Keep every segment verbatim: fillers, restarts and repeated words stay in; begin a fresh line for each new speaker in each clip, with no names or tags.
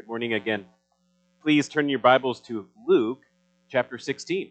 Good morning again. Please turn your Bibles to Luke chapter sixteen.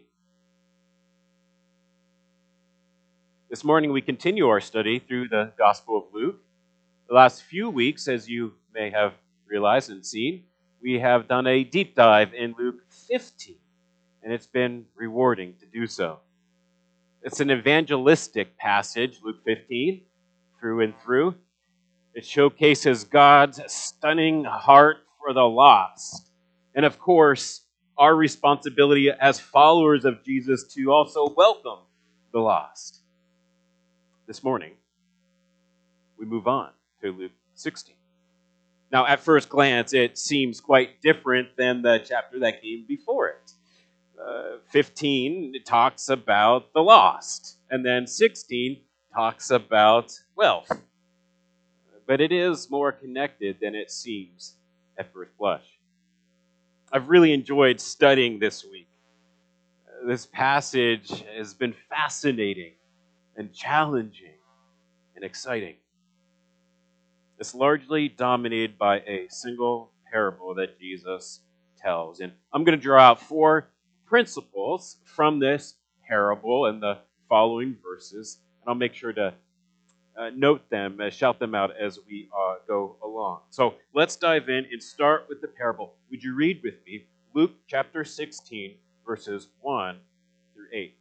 This morning we continue our study through the Gospel of Luke. The last few weeks, as you may have realized and seen, we have done a deep dive in Luke fifteen, and it's been rewarding to do so. It's an evangelistic passage, Luke fifteen, through and through. It showcases God's stunning heart for the lost. And of course, our responsibility as followers of Jesus to also welcome the lost. This morning, we move on to Luke sixteen. Now, at first glance, it seems quite different than the chapter that came before it. Uh, fifteen talks about the lost, and then sixteen talks about wealth. But it is more connected than it seems at first blush. I've really enjoyed studying this week. Uh, this passage has been fascinating and challenging and exciting. It's largely dominated by a single parable that Jesus tells. And I'm going to draw out four principles from this parable in the following verses, and I'll make sure to Uh, note them, uh, shout them out as we uh, go along. So let's dive in and start with the parable. Would you read with me Luke chapter sixteen, verses one through eight?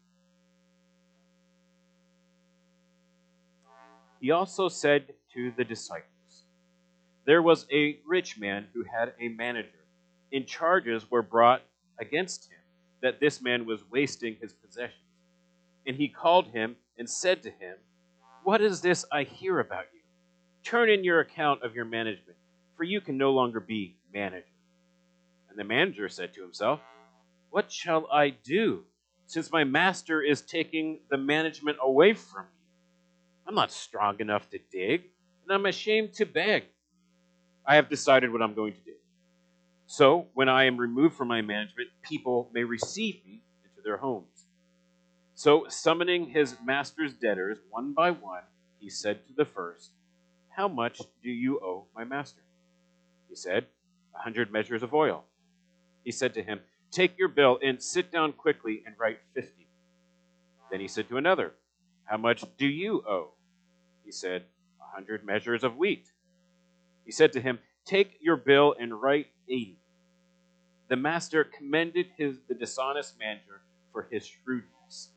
He also said to the disciples, "There was a rich man who had a manager, and charges were brought against him that this man was wasting his possessions. And he called him and said to him, 'What is this I hear about you? Turn in your account of your management, for you can no longer be manager.' And the manager said to himself, 'What shall I do, since my master is taking the management away from me? I'm not strong enough to dig, and I'm ashamed to beg. I have decided what I'm going to do. So, when I am removed from my management, people may receive me into their homes.' So, summoning his master's debtors one by one, he said to the first, 'How much do you owe my master?' He said, 'A hundred measures of oil.' He said to him, 'Take your bill and sit down quickly and write fifty.' Then he said to another, 'How much do you owe?' He said, 'A hundred measures of wheat.' He said to him, 'Take your bill and write eighty.' The master commended his the dishonest manager for his shrewdness."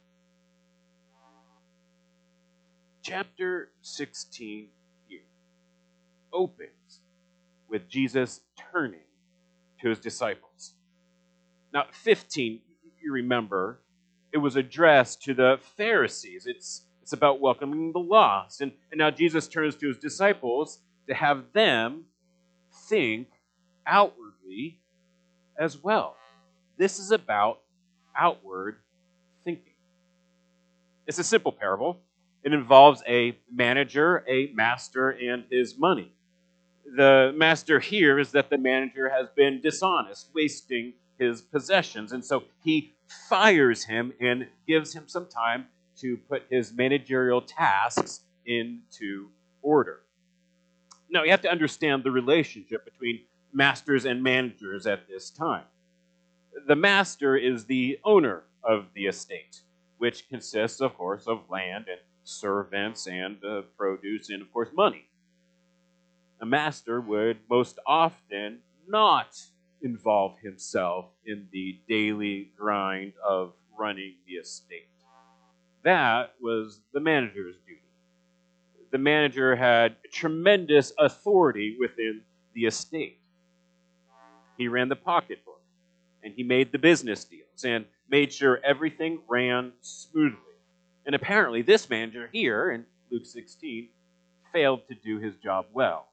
Chapter sixteen here opens with Jesus turning to his disciples. Now, fifteen, you remember, it was addressed to the Pharisees. It's, it's about welcoming the lost. And, and now Jesus turns to his disciples to have them think outwardly as well. This is about outward thinking. It's a simple parable. It involves a manager, a master, and his money. The master here is that the manager has been dishonest, wasting his possessions. And so he fires him and gives him some time to put his managerial tasks into order. Now, you have to understand the relationship between masters and managers at this time. The master is the owner of the estate, which consists, of course, of land and servants and uh, produce and, of course, money. A master would most often not involve himself in the daily grind of running the estate. That was the manager's duty. The manager had tremendous authority within the estate. He ran the pocketbook, and he made the business deals, and made sure everything ran smoothly. And apparently this manager here in Luke sixteen failed to do his job well.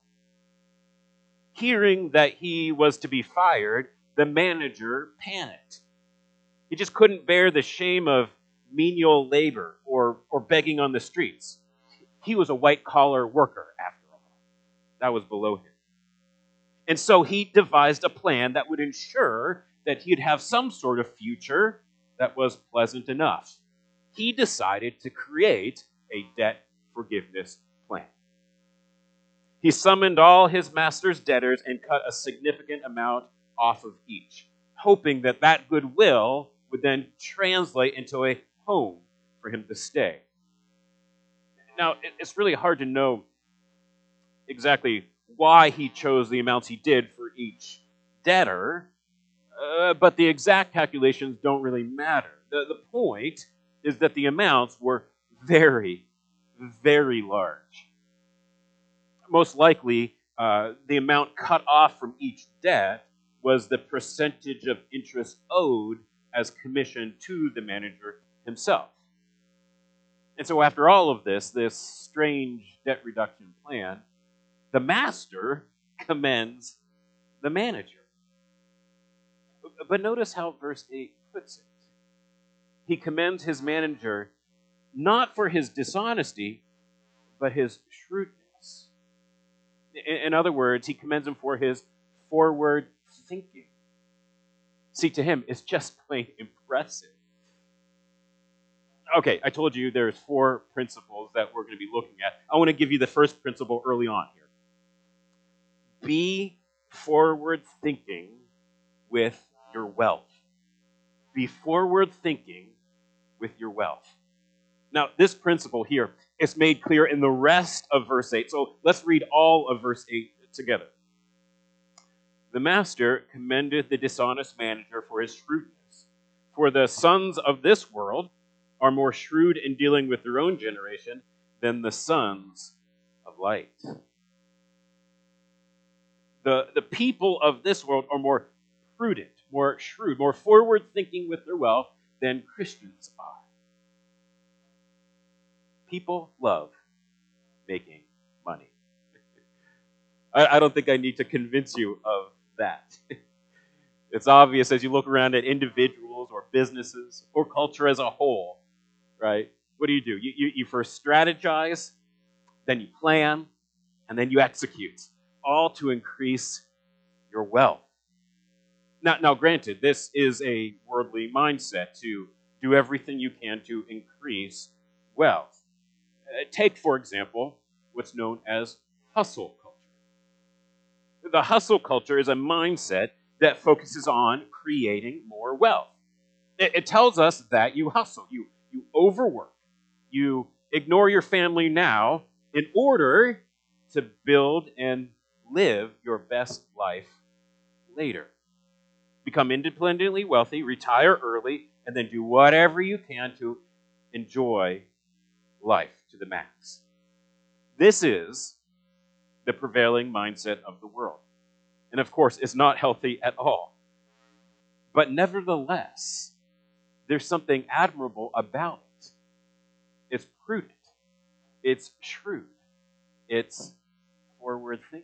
Hearing that he was to be fired, the manager panicked. He just couldn't bear the shame of menial labor or, or begging on the streets. He was a white-collar worker, after all. That was below him. And so he devised a plan that would ensure that he'd have some sort of future that was pleasant enough. He decided to create a debt forgiveness plan. He summoned all his master's debtors and cut a significant amount off of each, hoping that that goodwill would then translate into a home for him to stay. Now, it's really hard to know exactly why he chose the amounts he did for each debtor, uh, but the exact calculations don't really matter. The, the point is that the amounts were very, very large. Most likely, uh, the amount cut off from each debt was the percentage of interest owed as commission to the manager himself. And so after all of this, this strange debt reduction plan, the master commends the manager. But notice how verse eight puts it. He commends his manager not for his dishonesty, but his shrewdness. In other words, he commends him for his forward thinking. See, to him, it's just plain impressive. Okay, I told you there's four principles that we're going to be looking at. I want to give you the first principle early on here. Be forward thinking with your wealth. Be forward thinking with your wealth. Now, this principle here is made clear in the rest of verse eight. So let's read all of verse eight together. The master commended the dishonest manager for his shrewdness. For the sons of this world are more shrewd in dealing with their own generation than the sons of light. The, the people of this world are more prudent, more shrewd, more forward-thinking with their wealth than Christians are. People love making money. I, I don't think I need to convince you of that. It's obvious as you look around at individuals or businesses or culture as a whole, right? What do you do? You, you, you first strategize, then you plan, and then you execute, all to increase your wealth. Now, now, granted, this is a worldly mindset to do everything you can to increase wealth. Take, for example, what's known as hustle culture. The hustle culture is a mindset that focuses on creating more wealth. It, it tells us that you hustle, you, you overwork, you ignore your family now in order to build and live your best life later. Become independently wealthy, retire early, and then do whatever you can to enjoy life to the max. This is the prevailing mindset of the world. And of course, it's not healthy at all. But nevertheless, there's something admirable about it. It's prudent. It's shrewd. It's forward thinking.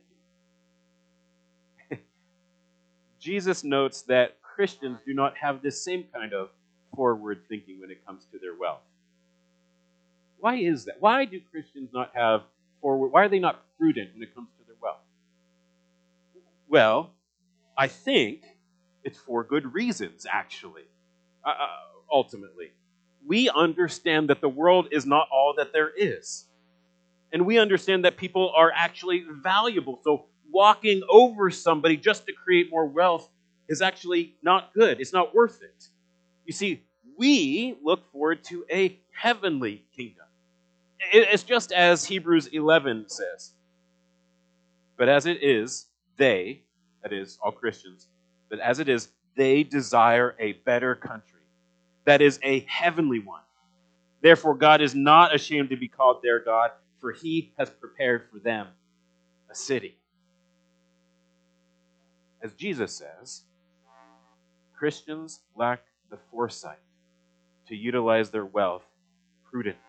Jesus notes that Christians do not have this same kind of forward thinking when it comes to their wealth. Why is that? Why do Christians not have forward? Why are they not prudent when it comes to their wealth? Well, I think it's for good reasons, actually, uh, ultimately. We understand that the world is not all that there is. And we understand that people are actually valuable. So walking over somebody just to create more wealth is actually not good. It's not worth it. You see, we look forward to a heavenly kingdom. It's just as Hebrews eleven says. But as it is, they, that is, all Christians, but as it is, they desire a better country. That is, a heavenly one. Therefore, God is not ashamed to be called their God, for he has prepared for them a city. As Jesus says, Christians lack the foresight to utilize their wealth prudently.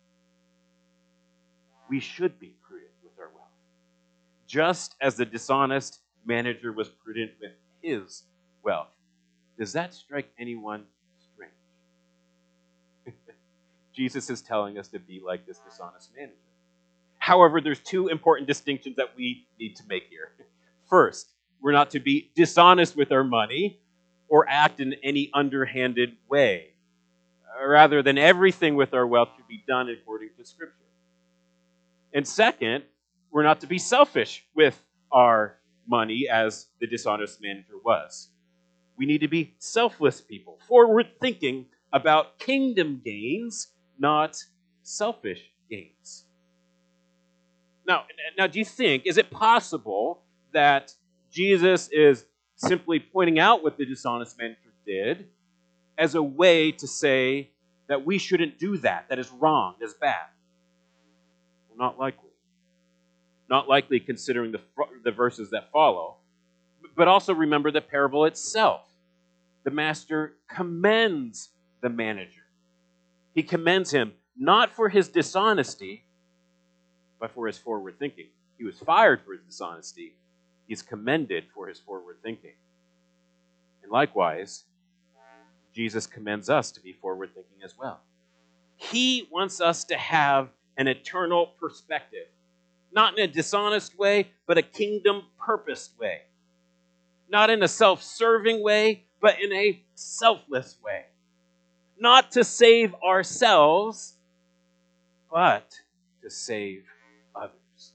We should be prudent with our wealth, just as the dishonest manager was prudent with his wealth. Does that strike anyone strange? Jesus is telling us to be like this dishonest manager. However, there's two important distinctions that we need to make here. First, we're not to be dishonest with our money or act in any underhanded way. Rather than everything with our wealth should be done according to Scripture. And second, We're not to be selfish with our money as the dishonest manager was. We need to be selfless people, forward thinking about kingdom gains, not selfish gains. Now, now, do you think, is it possible that Jesus is simply pointing out what the dishonest manager did as a way to say that we shouldn't do that, that is wrong, that is bad? Well, not likely. Not likely considering the, the verses that follow. But also remember the parable itself. The master commends the manager. He commends him not for his dishonesty, but for his forward thinking. He was fired for his dishonesty. He's commended for his forward thinking. And likewise, Jesus commends us to be forward thinking as well. He wants us to have an eternal perspective. Not in a dishonest way, but a kingdom-purposed way. Not in a self-serving way, but in a selfless way. Not to save ourselves, but to save others.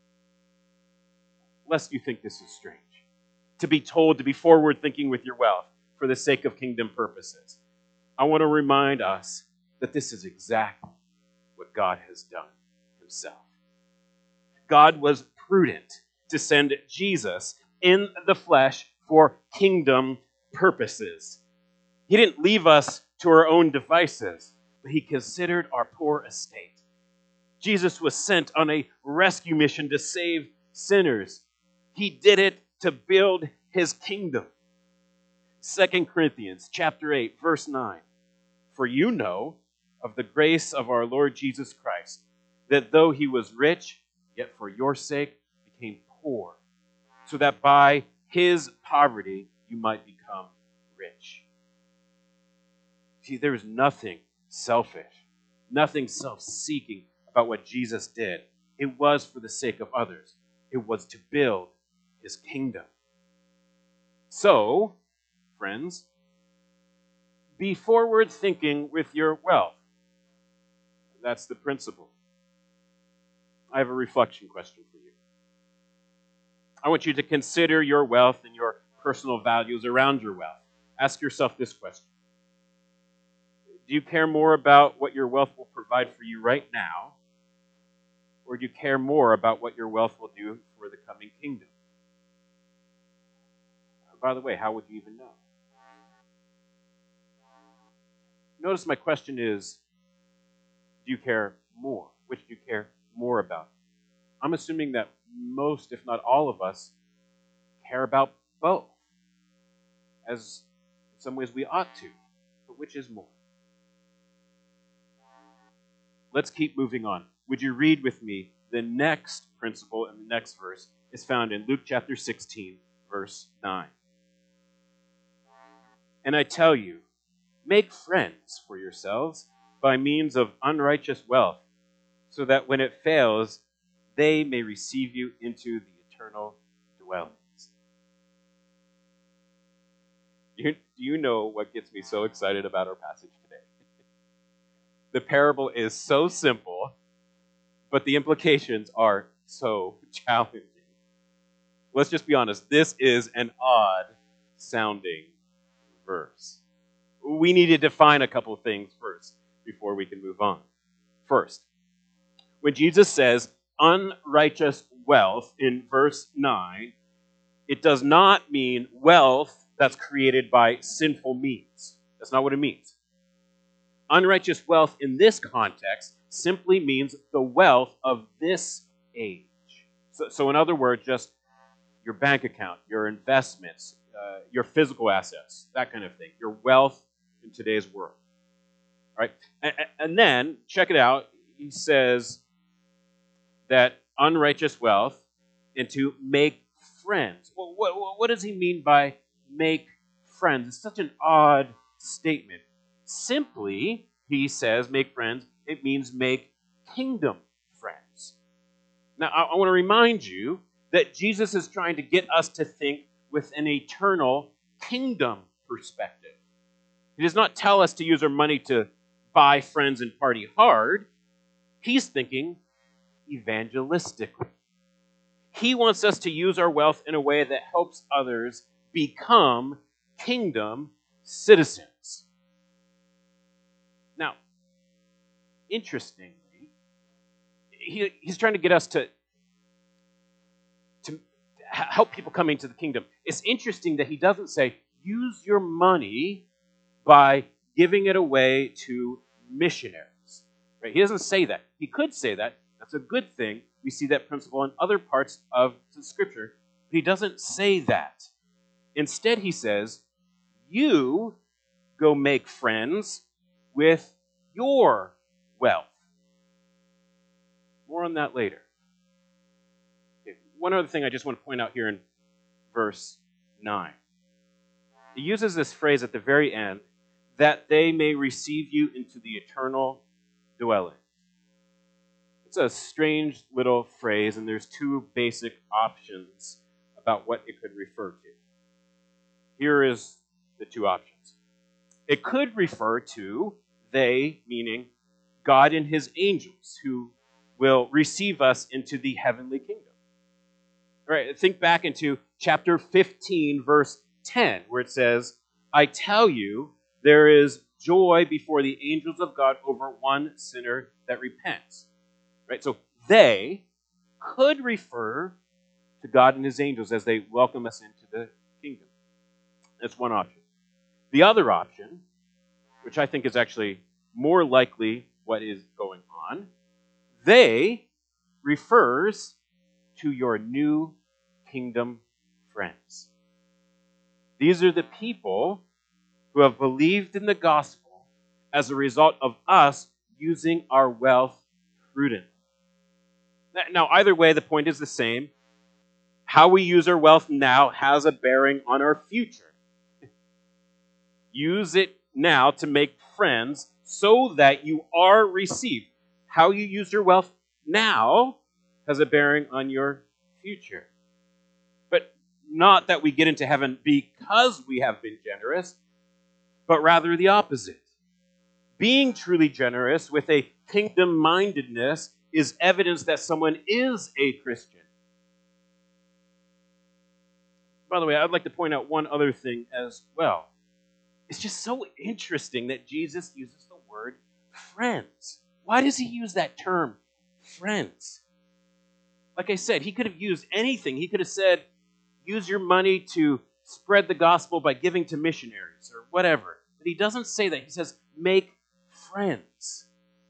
Lest you think this is strange, to be told to be forward-thinking with your wealth for the sake of kingdom purposes. I want to remind us that this is exactly what God has done himself. God was prudent to send Jesus in the flesh for kingdom purposes. He didn't leave us to our own devices, but he considered our poor estate. Jesus was sent on a rescue mission to save sinners. He did it to build his kingdom. Second Corinthians chapter eight, verse nine. For you know of the grace of our Lord Jesus Christ, that though he was rich, yet for your sake became poor, so that by his poverty you might become rich. See, there is nothing selfish, nothing self-seeking about what Jesus did. It was for the sake of others. It was to build his kingdom. So, friends, be forward-thinking with your wealth. That's the principle. I have a reflection question for you. I want you to consider your wealth and your personal values around your wealth. Ask yourself this question. Do you care more about what your wealth will provide for you right now, or do you care more about what your wealth will do for the coming kingdom? By the way, how would you even know? Notice my question is, do you care more? Which do you care more about? I'm assuming that most, if not all of us, care about both. As in some ways we ought to. But which is more? Let's keep moving on. Would you read with me the next principle in the next verse is found in Luke chapter sixteen, verse nine. And I tell you, make friends for yourselves by means of unrighteous wealth, so that when it fails, they may receive you into the eternal dwellings. You, do you know what gets me so excited about our passage today? The parable is so simple, but the implications are so challenging. Let's just be honest. This is an odd-sounding verse. We need to define a couple of things first before we can move on. First, when Jesus says unrighteous wealth in verse nine, it does not mean wealth that's created by sinful means. That's not what it means. Unrighteous wealth in this context simply means the wealth of this age. So, so in other words, just your bank account, your investments, uh, your physical assets, that kind of thing, your wealth in today's world. All right? And, and then, check it out, he says that unrighteous wealth and to make friends. Well, what, what does he mean by make friends? It's such an odd statement. Simply, he says, make friends, it means make kingdom friends. Now, I, I want to remind you that Jesus is trying to get us to think with an eternal kingdom perspective. He does not tell us to use our money to buy friends and party hard. He's thinking evangelistically. He wants us to use our wealth in a way that helps others become kingdom citizens. Now, interestingly, he, he's trying to get us to, to help people come into the kingdom. It's interesting that he doesn't say, use your money by giving it away to missionaries. Right? He doesn't say that. He could say that. That's a good thing. We see that principle in other parts of the Scripture. But he doesn't say that. Instead, he says, you go make friends with your wealth. More on that later. Okay, one other thing I just want to point out here in verse nine. He uses this phrase at the very end, that they may receive you into the eternal dwelling. It's a strange little phrase, and there's two basic options about what it could refer to. Here is the two options. It could refer to they, meaning God and his angels, who will receive us into the heavenly kingdom. All right, think back into chapter fifteen, verse ten, where it says, I tell you, there is joy before the angels of God over one sinner that repents. Right? So they could refer to God and his angels as they welcome us into the kingdom. That's one option. The other option, which I think is actually more likely what is going on, they refers to your new kingdom friends. These are the people who have believed in the gospel as a result of us using our wealth prudently. Now, either way, the point is the same. How we use our wealth now has a bearing on our future. Use it now to make friends so that you are received. How you use your wealth now has a bearing on your future. But not that we get into heaven because we have been generous, but rather the opposite. Being truly generous with a kingdom-mindedness is evidence that someone is a Christian. By the way, I'd like to point out one other thing as well. It's just so interesting that Jesus uses the word friends. Why does he use that term, friends? Like I said, he could have used anything. He could have said, use your money to spread the gospel by giving to missionaries or whatever. But he doesn't say that. He says, make friends.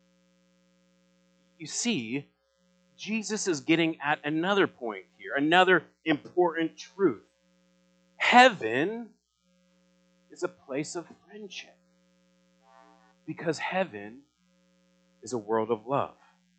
You see, Jesus is getting at another point here, another important truth. Heaven is a place of friendship because heaven is a world of love.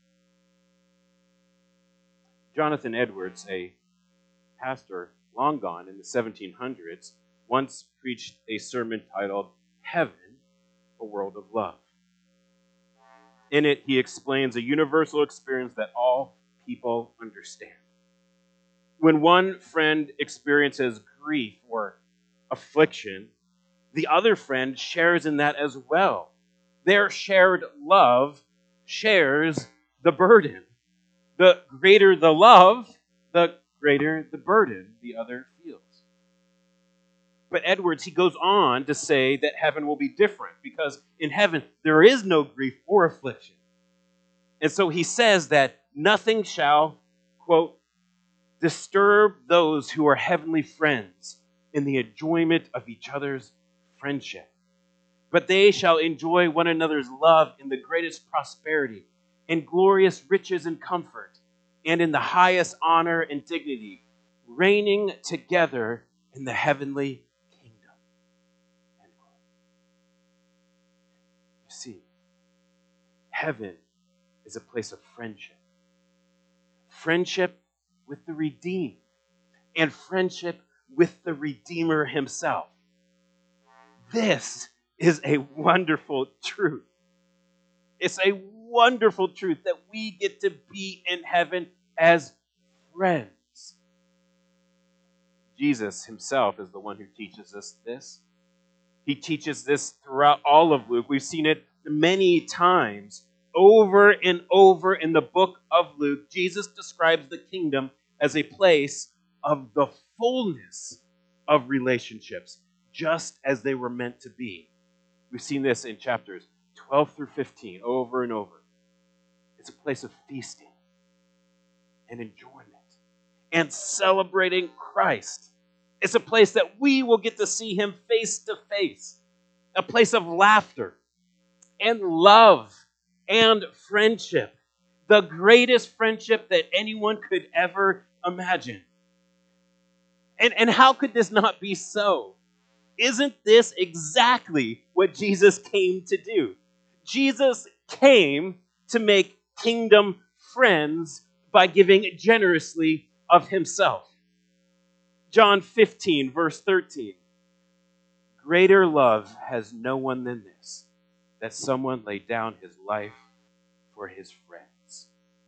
Jonathan Edwards, a pastor long gone in the seventeen hundreds, once preached a sermon titled, Heaven, a World of Love. In it, he explains a universal experience that all people understand. When one friend experiences grief or affliction, the other friend shares in that as well. Their shared love shares the burden. The greater the love, the greater the burden the other feels. But Edwards, he goes on to say that heaven will be different because in heaven there is no grief or affliction. And so he says that nothing shall, quote, disturb those who are heavenly friends in the enjoyment of each other's friendship. But they shall enjoy one another's love in the greatest prosperity, in glorious riches and comfort, and in the highest honor and dignity, reigning together in the heavenly kingdom. End quote. You see, heaven is a place of friendship. Friendship with the redeemed, and friendship with the Redeemer himself. This is a wonderful truth. It's a wonderful truth that we get to be in heaven as friends. Jesus himself is the one who teaches us this. He teaches this throughout all of Luke. We've seen it many times. Over and over in the book of Luke, Jesus describes the kingdom as a place of the fullness of relationships, just as they were meant to be. We've seen this in chapters twelve through fifteen over and over. It's a place of feasting and enjoyment and celebrating Christ. It's a place that we will get to see him face to face, a place of laughter and love and friendship, the greatest friendship that anyone could ever imagine. And, and how could this not be so? Isn't this exactly what Jesus came to do? Jesus came to make kingdom friends by giving generously of himself. John fifteen, verse thirteen. Greater love has no one than this, that someone lay down his life for his friends.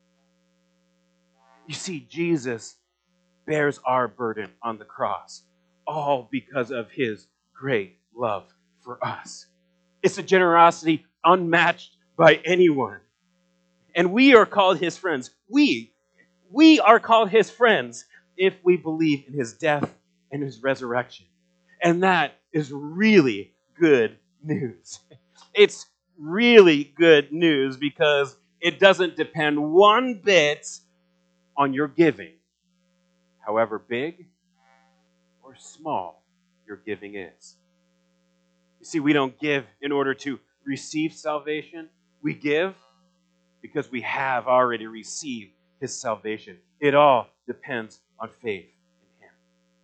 You see, Jesus bears our burden on the cross, all because of his great love for us. It's a generosity unmatched by anyone. And we are called his friends. We, we are called his friends if we believe in his death and his resurrection. And that is really good news. It's really good news because it doesn't depend one bit on your giving, however big or small your giving is. You see, we don't give in order to receive salvation. We give because we have already received his salvation. It all depends on faith in him.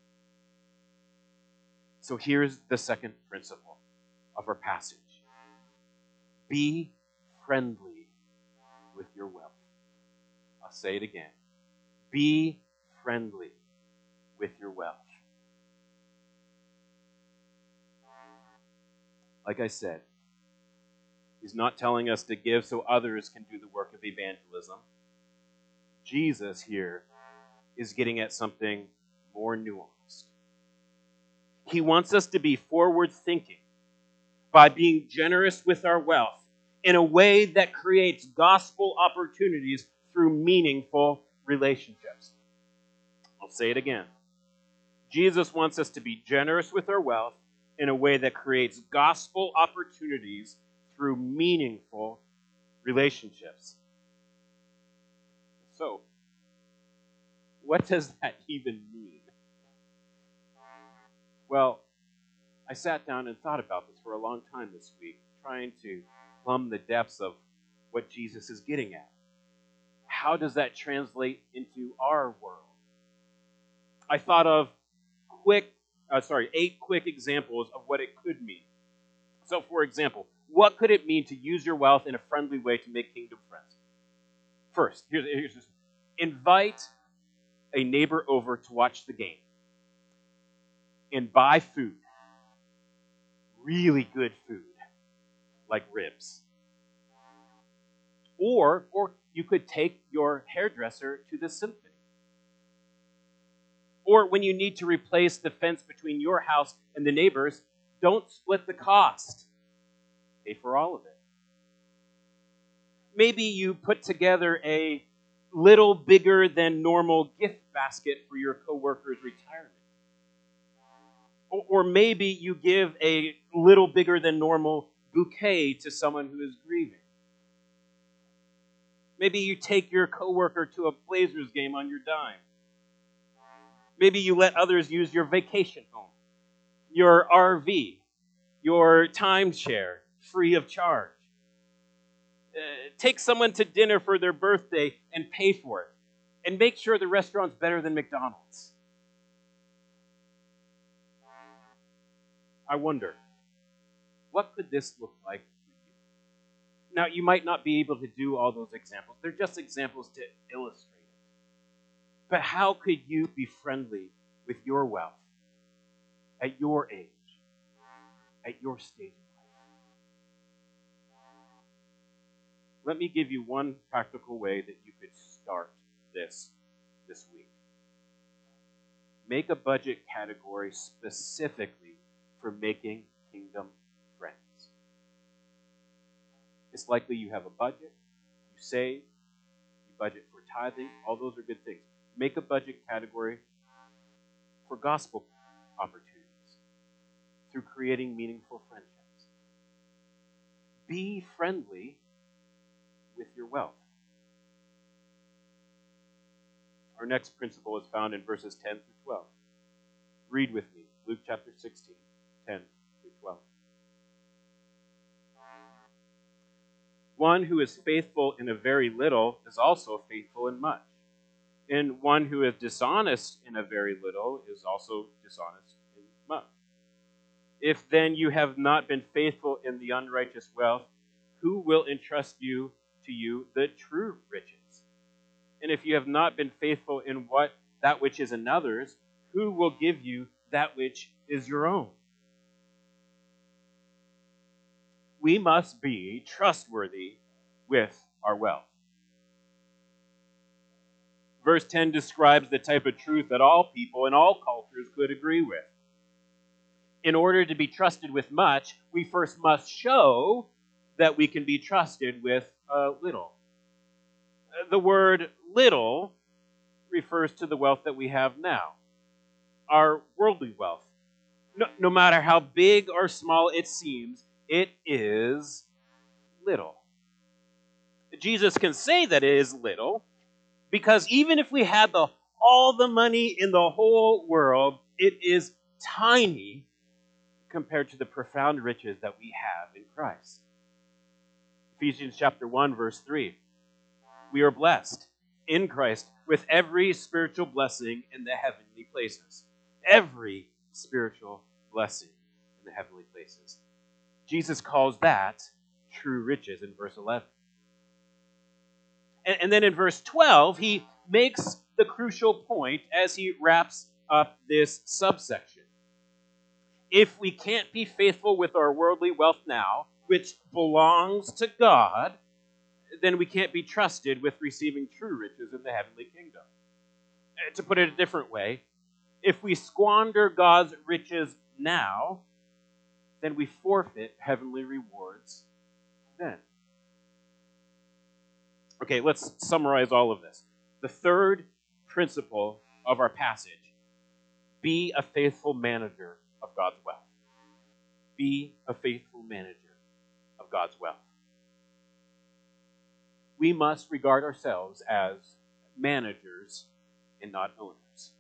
So here's the second principle of our passage. Be friendly with your wealth. I'll say it again. Be friendly with your wealth. Like I said, he's not telling us to give so others can do the work of evangelism. Jesus here is getting at something more nuanced. He wants us to be forward-thinking by being generous with our wealth in a way that creates gospel opportunities through meaningful relationships. I'll say it again. Jesus wants us to be generous with our wealth in a way that creates gospel opportunities through meaningful relationships. So, what does that even mean? Well, I sat down and thought about this for a long time this week, trying to plumb the depths of what Jesus is getting at. How does that translate into our world? I thought of quick, uh, sorry, eight quick examples of what it could mean. So, for example, what could it mean to use your wealth in a friendly way to make kingdom friends? First, here's, here's this. Invite a neighbor over to watch the game and buy food. Really good food, like ribs. Or, or you could take your hairdresser to the symphony. Or when you need to replace the fence between your house and the neighbor's, don't split the cost. Pay for all of it. Maybe you put together a little bigger than normal gift basket for your coworker's retirement. Or, or maybe you give a little bigger than normal bouquet to someone who is grieving. Maybe you take your coworker to a Blazers game on your dime. Maybe you let others use your vacation home, your R V, your timeshare, free of charge. Uh, take someone to dinner for their birthday and pay for it. And make sure the restaurant's better than McDonald's. I wonder, what could this look like for you? Now, you might not be able to do all those examples. They're just examples to illustrate it. But how could you be friendly with your wealth at your age, at your stage of life? Let me give you one practical way that you could start this this week. Make a budget category specifically for making kingdom friends. It's likely you have a budget, you save, you budget for tithing, all those are good things. Make a budget category for gospel opportunities through creating meaningful friendships. Be friendly with your wealth. Our next principle is found in verses ten through twelve. Read with me, Luke chapter sixteen, ten through twelve. One who is faithful in a very little is also faithful in much. And one who is dishonest in a very little is also dishonest in much. If then you have not been faithful in the unrighteous wealth, who will entrust you to you the true riches? And if you have not been faithful in what that which is another's, who will give you that which is your own? We must be trustworthy with our wealth. Verse ten describes the type of truth that all people in all cultures could agree with. In order to be trusted with much, we first must show that we can be trusted with a little. The word little refers to the wealth that we have now, our worldly wealth. No, no matter how big or small it seems, it is little. Jesus can say that it is little because even if we had the, all the money in the whole world, it is tiny compared to the profound riches that we have in Christ. Ephesians chapter one, verse three. We are blessed in Christ with every spiritual blessing in the heavenly places. Every spiritual blessing in the heavenly places. Jesus calls that true riches in verse eleven. And, and then in verse twelve, he makes the crucial point as he wraps up this subsection. If we can't be faithful with our worldly wealth now, which belongs to God, then we can't be trusted with receiving true riches in the heavenly kingdom. To put it a different way, if we squander God's riches now, then we forfeit heavenly rewards then. Okay, let's summarize all of this. The third principle of our passage: be a faithful manager of God's wealth. Be a faithful manager of God's wealth. We must regard ourselves as managers and not owners.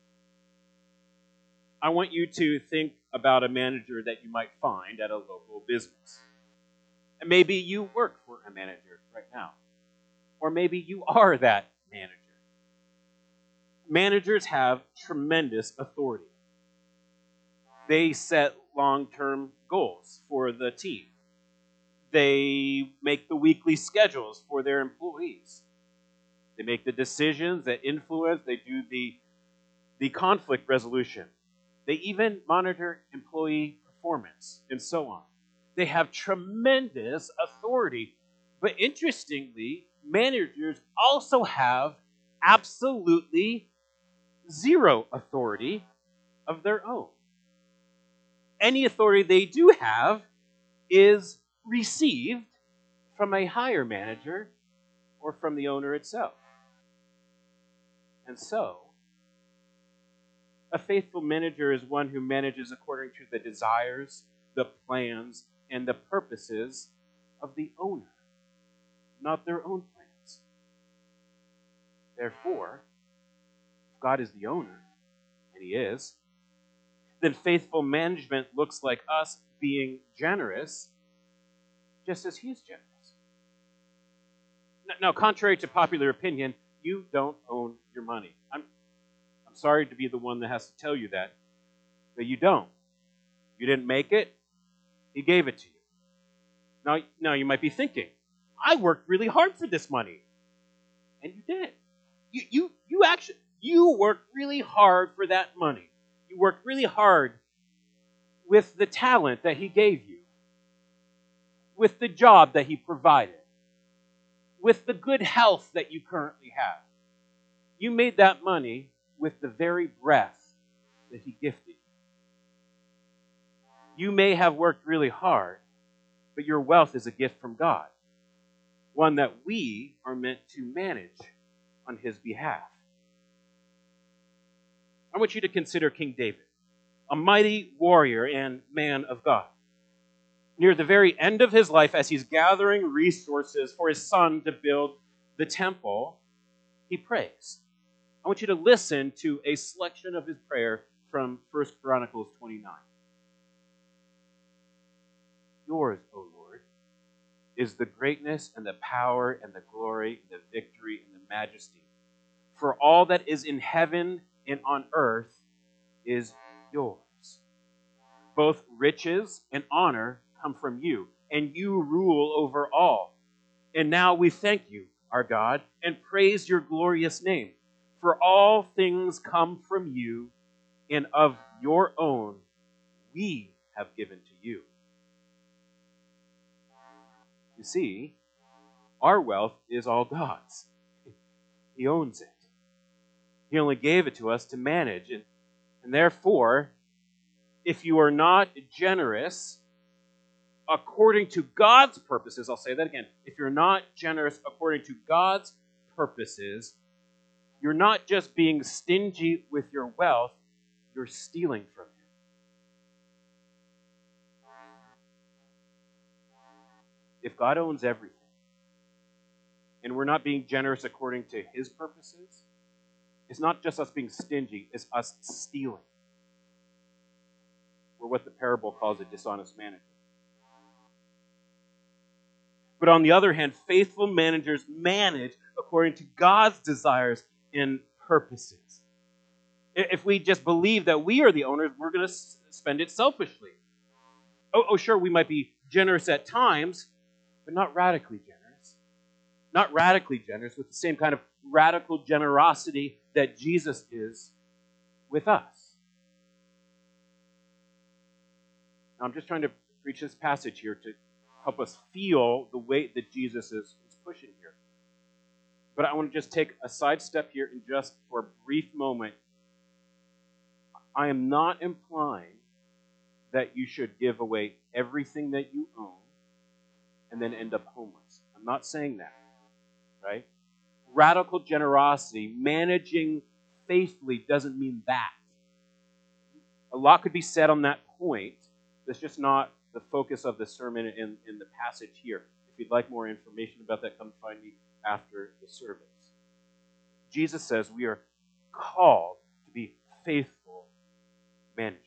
I want you to think about a manager that you might find at a local business. And maybe you work for a manager right now. Or maybe you are that manager. Managers have tremendous authority. They set long-term goals for the team. They make the weekly schedules for their employees. They make the decisions that influence. They do the, the conflict resolution. They even monitor employee performance and so on. They have tremendous authority. But interestingly, managers also have absolutely zero authority of their own. Any authority they do have is received from a higher manager or from the owner itself. And so, a faithful manager is one who manages according to the desires, the plans, and the purposes of the owner, not their own plans. Therefore, if God is the owner, and He is, then faithful management looks like us being generous just as He's generous. Now, contrary to popular opinion, you don't own your money. I'm, I'm sorry to be the one that has to tell you that, but you don't. You didn't make it. He gave it to you. Now, now you might be thinking, I worked really hard for this money. And you did. You, you, you actually, you worked really hard for that money. You worked really hard with the talent that He gave you, with the job that He provided, with the good health that you currently have. You made that money with the very breath that He gifted you. You may have worked really hard, but your wealth is a gift from God, one that we are meant to manage on His behalf. I want you to consider King David, a mighty warrior and man of God. Near the very end of his life, as he's gathering resources for his son to build the temple, he prays. I want you to listen to a selection of his prayer from First Chronicles twenty-nine. Yours, O Lord, is the greatness and the power and the glory and the victory and the majesty. For all that is in heaven and on earth is yours. Both riches and honor come from you, and you rule over all. And now we thank you, our God, and praise your glorious name. For all things come from you, and of your own we have given to you. You see, our wealth is all God's. He owns it. He only gave it to us to manage. And, and therefore, if you are not generous according to God's purposes, I'll say that again, if you're not generous according to God's purposes, you're not just being stingy with your wealth, you're stealing from Him. If God owns everything, and we're not being generous according to His purposes, it's not just us being stingy, it's us stealing. Or what the parable calls a dishonest manager. But on the other hand, faithful managers manage according to God's desires and purposes. If we just believe that we are the owners, we're going to spend it selfishly. Oh, oh, sure, we might be generous at times, but not radically generous. Not radically generous with the same kind of radical generosity that Jesus is with us. Now, I'm just trying to preach this passage here to help us feel the weight that Jesus is, is pushing here. But I want to just take a sidestep here and just for a brief moment. I am not implying that you should give away everything that you own and then end up homeless. I'm not saying that, right? Radical generosity, managing faithfully doesn't mean that. A lot could be said on that point. That's just not the focus of the sermon in, in the passage here. If you'd like more information about that, come find me after the service. Jesus says we are called to be faithful managers.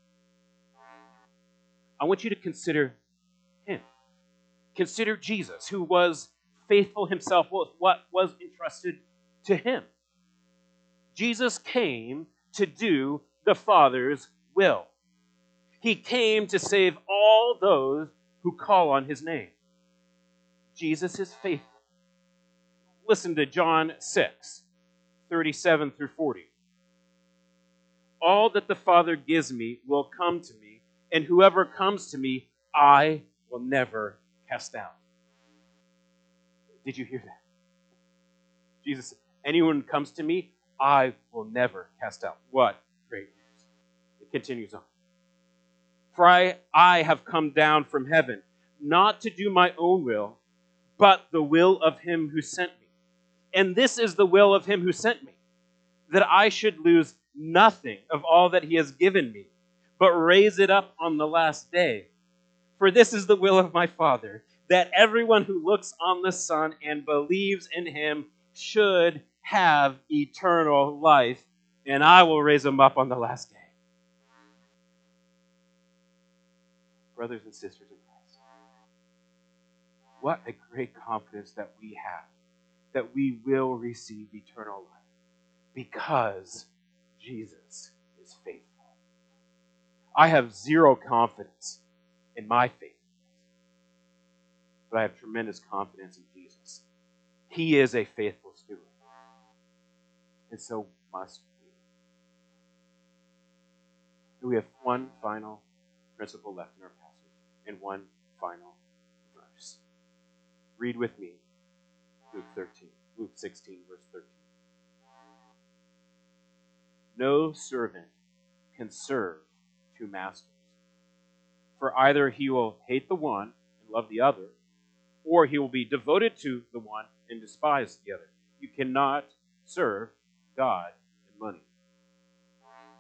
I want you to consider Him. Consider Jesus, who was faithful himself with what was entrusted to Him. Jesus came to do the Father's will. He came to save all those who call on His name. Jesus is faithful. Listen to John six, thirty-seven through forty. All that the Father gives me will come to me, and whoever comes to me, I will never cast out. Did you hear that? Jesus said, anyone who comes to me, I will never cast out. What great news. It continues on. For I, I have come down from heaven, not to do my own will, but the will of Him who sent me. And this is the will of Him who sent me, that I should lose nothing of all that He has given me, but raise it up on the last day. For this is the will of my Father, that everyone who looks on the Son and believes in Him should have eternal life, and I will raise him up on the last day. Brothers and sisters in Christ, what a great confidence that we have that we will receive eternal life because Jesus is faithful. I have zero confidence in my faith, but I have tremendous confidence in Jesus. He is a faithful steward, and so must we. And we have one final principle left in our passage and one final verse. Read with me Luke thirteen, Luke sixteen, verse thirteen. No servant can serve two masters, for either he will hate the one and love the other, or he will be devoted to the one and despise the other. You cannot serve God and money.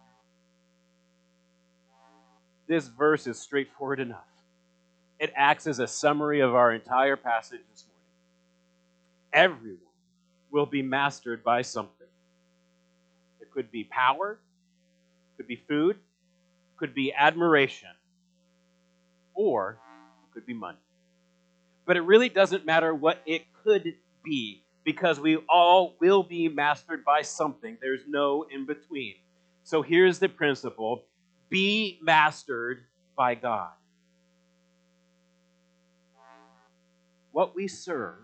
this verse is straightforward enough. It acts as a summary of our entire passage this morning. Everyone will be mastered by something. It could be power, it could be food, it could be admiration, or it could be money. But it really doesn't matter what it could be, because we all will be mastered by something. There's no in between. So here's the principle: be mastered by God. What we serve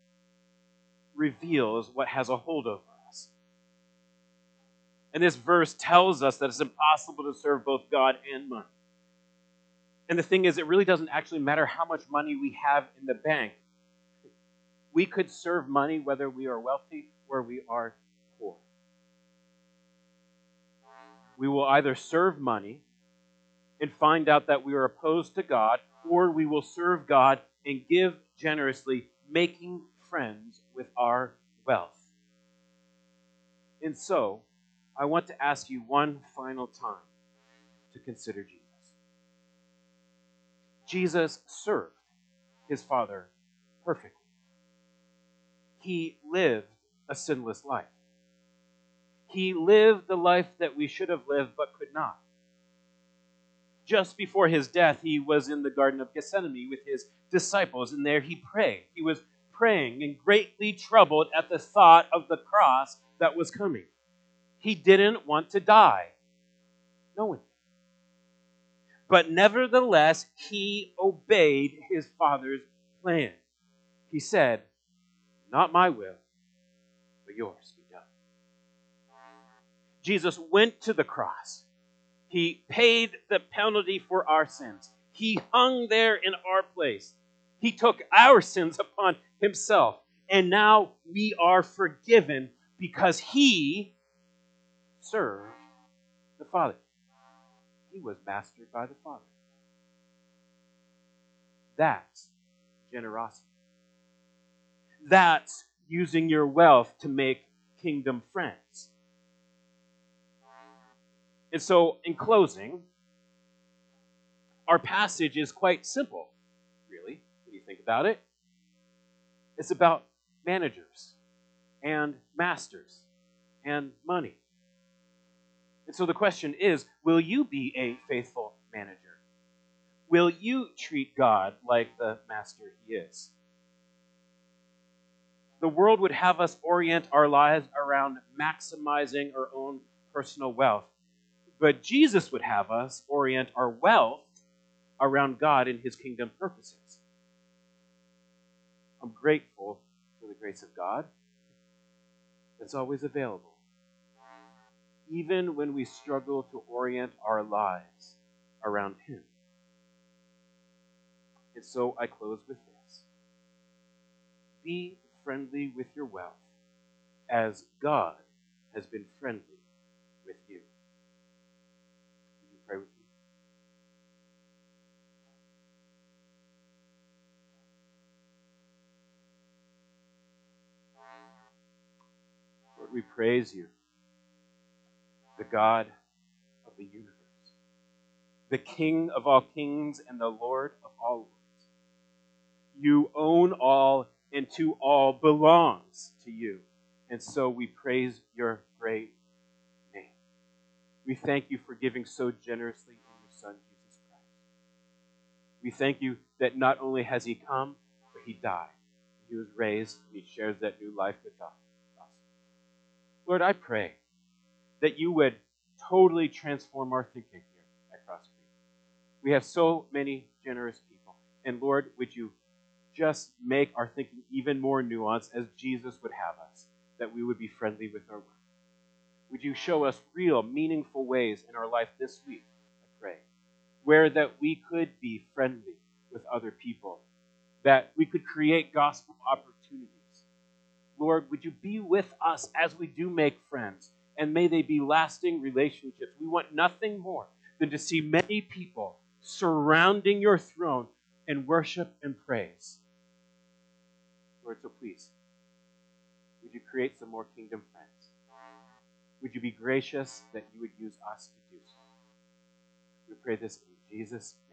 reveals what has a hold over us. And this verse tells us that it's impossible to serve both God and money. And the thing is, it really doesn't actually matter how much money we have in the bank. We could serve money whether we are wealthy or we are poor. We will either serve money and find out that we are opposed to God, or we will serve God and give generously, making friends with our wealth. And so, I want to ask you one final time to consider Jesus. Jesus served his Father perfectly. He lived a sinless life. He lived the life that we should have lived but could not. Just before his death, he was in the Garden of Gethsemane with his disciples, and there he prayed. He was praying and greatly troubled at the thought of the cross that was coming. He didn't want to die. No one did. But nevertheless, he obeyed his Father's plan. He said, "Not my will, but yours be done." Jesus went to the cross. He paid the penalty for our sins. He hung there in our place. He took our sins upon himself. And now we are forgiven because he served the Father. He was mastered by the Father. That's generosity. That's using your wealth to make kingdom friends. And so, in closing, our passage is quite simple, really, when you think about it. It's about managers and masters and money. And so the question is, will you be a faithful manager? Will you treat God like the master he is? The world would have us orient our lives around maximizing our own personal wealth. But Jesus would have us orient our wealth around God and his kingdom purposes. I'm grateful for the grace of God that's always available, even when we struggle to orient our lives around him. And so I close with this. Be friendly with your wealth as God has been friendly with you. Would you pray with me? Lord, we praise you, the God of the universe, the King of all kings and the Lord of all lords. You own all, and to all belongs to you. And so we praise your great name. We thank you for giving so generously in your Son, Jesus Christ. We thank you that not only has he come, but he died. He was raised, and he shares that new life with us. Lord, I pray that you would totally transform our thinking here at Cross Creek. We have so many generous people. And Lord, would you just make our thinking even more nuanced as Jesus would have us, that we would be friendly with our work. Would you show us real, meaningful ways in our life this week, I pray, where that we could be friendly with other people, that we could create gospel opportunities. Lord, would you be with us as we do make friends, and may they be lasting relationships. We want nothing more than to see many people surrounding your throne in worship and praise. Lord, so please, would you create some more kingdom friends? Would you be gracious that you would use us to do so? We pray this in Jesus'